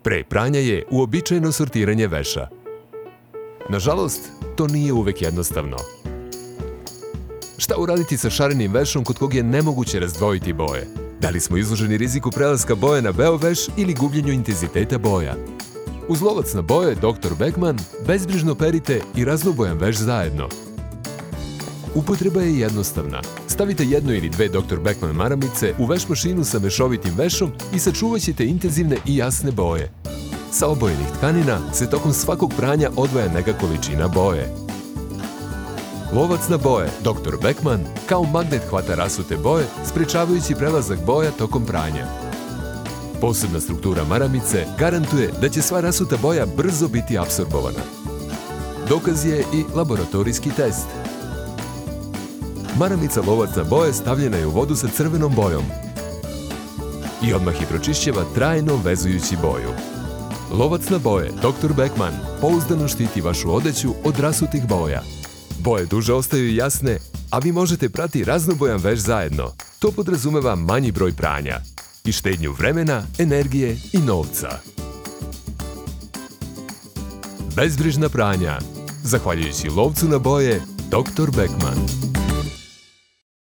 Pre pranja je uobičajeno sortiranje veša. Nažalost, to nije uvek jednostavno. Šta uraditi sa šarenim vešom kod kog je nemoguće razdvojiti boje? Da li smo izloženi riziku prelaska boje na beo veš ili gubljenju intenziteta boja? Uz lovac na boje Dr. Beckman bezbrižno perite i raznobojan veš zajedno. Upotreba je jednostavna. Stavite jedno ili dve Dr. Beckman maramice u veš mašinu sa mešovitim vešom i sačuvat ćete intenzivne i jasne boje. Sa obojenih tkanina se tokom svakog pranja odvaja neka količina boje. Lovac na boje Dr. Beckman kao magnet hvata rasute boje, sprečavajući prelazak boja tokom pranja. Posebna struktura maramice garantuje da će sva rasuta boja brzo biti apsorbovana. Dokaz je i laboratorijski test. Maramica lovac na boje stavljena je u vodu sa crvenom bojom i odmah je pročišćava trajno vezujući boju. Lovac na boje Dr. Beckman pouzdano štiti vašu odeću od rasutih boja. Boje duže ostaju jasne, a vi možete prati raznobojan veš zajedno. To podrazumeva manji broj pranja i štednju vremena, energije i novca. Bezbrižna pranja, zahvaljujući lovcu na boje Dr. Beckman.